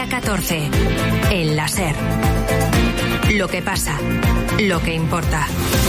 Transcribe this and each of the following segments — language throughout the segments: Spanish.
Hora 14. El la SER. Lo que pasa, lo que importa.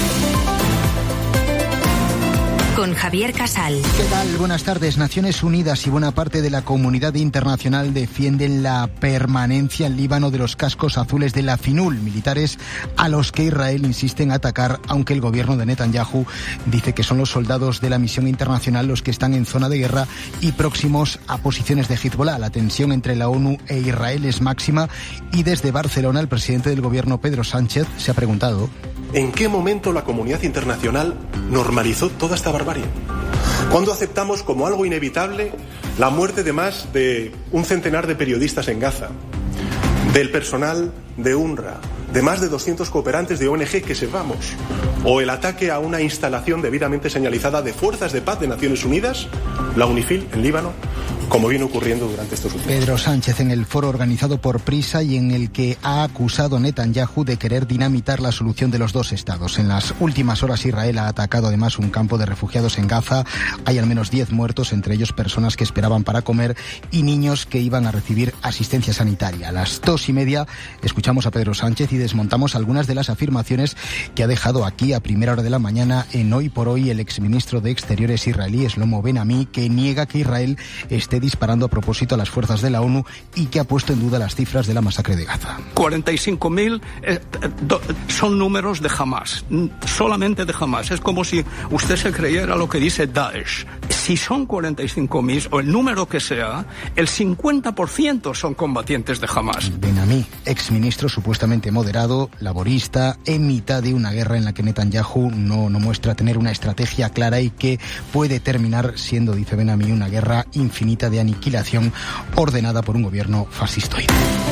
Con Javier Casal. ¿Qué tal? Buenas tardes. Naciones Unidas y buena parte de la comunidad internacional defienden la permanencia en Líbano de los cascos azules de la FINUL, militares a los que Israel insiste en atacar, aunque el gobierno de Netanyahu dice que son los soldados de la misión internacional los que están en zona de guerra y próximos a posiciones de Hezbollah. La tensión entre la ONU e Israel es máxima y desde Barcelona el presidente del gobierno, Pedro Sánchez, se ha preguntado: ¿en qué momento la comunidad internacional normalizó toda esta barbarie? ¿Cuándo aceptamos como algo inevitable la muerte de más de un centenar de periodistas en Gaza, del personal de UNRWA, de más de 200 cooperantes de ONG que sepamos, o el ataque a una instalación debidamente señalizada de fuerzas de paz de Naciones Unidas, la UNIFIL, en Líbano, como viene ocurriendo durante estos últimos años? Pedro Sánchez en el foro organizado por Prisa y en el que ha acusado a Netanyahu de querer dinamitar la solución de los dos estados. En las últimas horas Israel ha atacado además un campo de refugiados en Gaza. Hay al menos 10 muertos, entre ellos personas que esperaban para comer y niños que iban a recibir asistencia sanitaria. A las 2:30 escuchamos a Pedro Sánchez y desmontamos algunas de las afirmaciones que ha dejado aquí a primera hora de la mañana en Hoy por Hoy el exministro de Exteriores israelí, Shlomo Ben-Ami, que niega que Israel esté disparando a propósito a las fuerzas de la ONU y que ha puesto en duda las cifras de la masacre de Gaza. 45.000 son números de Hamas, solamente de Hamas. Es como si usted se creyera lo que dice Daesh. Si son 45.000 o el número que sea, el 50% son combatientes de Hamas. Ben-Ami, exministro supuestamente moderado, laborista, en mitad de una guerra en la que Netanyahu no muestra tener una estrategia clara y que puede terminar siendo, dice Ben-Ami, una guerra infinita de aniquilación ordenada por un gobierno fascistoide.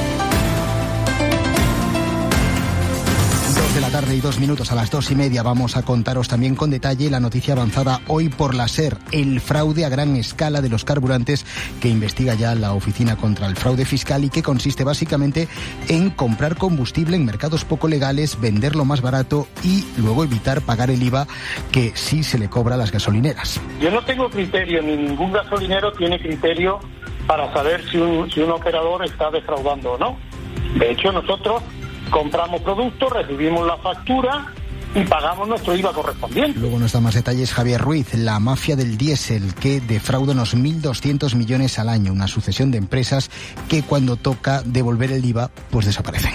2 de la tarde y 2 minutos, a las 2:30 vamos a contaros también con detalle la noticia avanzada hoy por la SER, el fraude a gran escala de los carburantes que investiga ya la Oficina contra el Fraude Fiscal y que consiste básicamente en comprar combustible en mercados poco legales, venderlo más barato y luego evitar pagar el IVA que sí se le cobra a las gasolineras. Yo no tengo criterio, ni ningún gasolinero tiene criterio para saber si un operador está defraudando o no. De hecho, nosotros compramos productos, recibimos la factura y pagamos nuestro IVA correspondiente. Luego nos da más detalles Javier Ruiz, la mafia del diésel que defrauda unos 1.200 millones al año, una sucesión de empresas que cuando toca devolver el IVA pues desaparecen.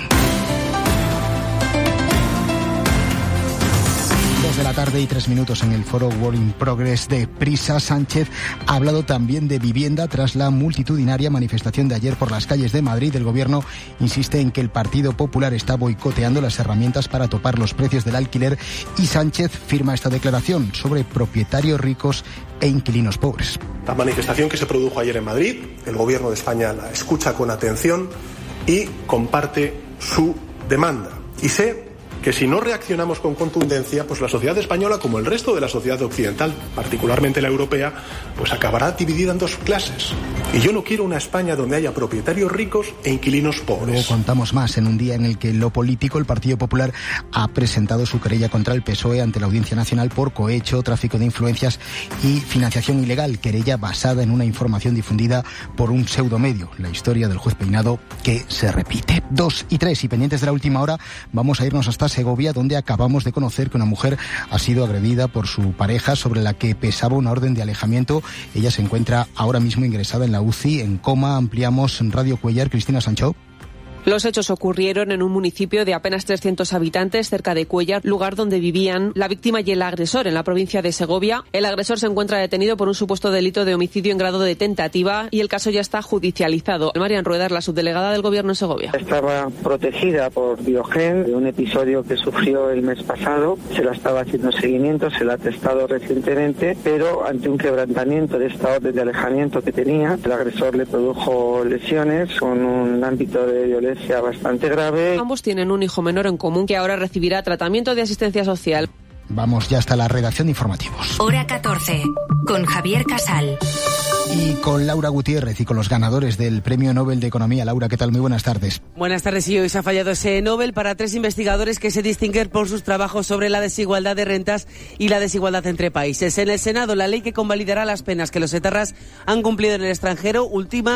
2 de la tarde y 3 minutos en el foro Work in Progress de Prisa. Sánchez ha hablado también de vivienda tras la multitudinaria manifestación de ayer por las calles de Madrid. El gobierno insiste en que el Partido Popular está boicoteando las herramientas para topar los precios del alquiler y Sánchez firma esta declaración sobre propietarios ricos e inquilinos pobres. La manifestación que se produjo ayer en Madrid, el gobierno de España la escucha con atención y comparte su demanda. Y sé que si no reaccionamos con contundencia, pues la sociedad española, como el resto de la sociedad occidental, particularmente la europea, pues acabará dividida en dos clases. Y yo no quiero una España donde haya propietarios ricos e inquilinos pobres. Luego contamos más en un día en el que en lo político el Partido Popular ha presentado su querella contra el PSOE ante la Audiencia Nacional por cohecho, tráfico de influencias y financiación ilegal. Querella basada en una información difundida por un pseudomedio. La historia del juez Peinado que se repite. 2 y 3 y pendientes de la última hora, vamos a irnos hasta Segovia, donde acabamos de conocer que una mujer ha sido agredida por su pareja sobre la que pesaba una orden de alejamiento. Ella se encuentra ahora mismo ingresada en la UCI, en coma. Ampliamos en Radio Cuellar. Cristina Sancho. Los hechos ocurrieron en un municipio de apenas 300 habitantes, cerca de Cuellar, lugar donde vivían la víctima y el agresor en la provincia de Segovia. El agresor se encuentra detenido por un supuesto delito de homicidio en grado de tentativa y el caso ya está judicializado. Marian Rueda, la subdelegada del Gobierno en Segovia. Estaba protegida por Biogen de un episodio que sufrió el mes pasado. Se la estaba haciendo seguimiento, se la ha testado recientemente, pero ante un quebrantamiento de esta orden de alejamiento que tenía, el agresor le produjo lesiones con un ámbito de violencia bastante grave. Ambos tienen un hijo menor en común que ahora recibirá tratamiento de asistencia social. Vamos ya hasta la redacción de informativos. Hora 14, con Javier Casal. Y con Laura Gutiérrez y con los ganadores del Premio Nobel de Economía. Laura, ¿qué tal? Muy buenas tardes. Buenas tardes. Y hoy se ha fallado ese Nobel para 3 investigadores que se distinguen por sus trabajos sobre la desigualdad de rentas y la desigualdad entre países. En el Senado, la ley que convalidará las penas que los etarras han cumplido en el extranjero, última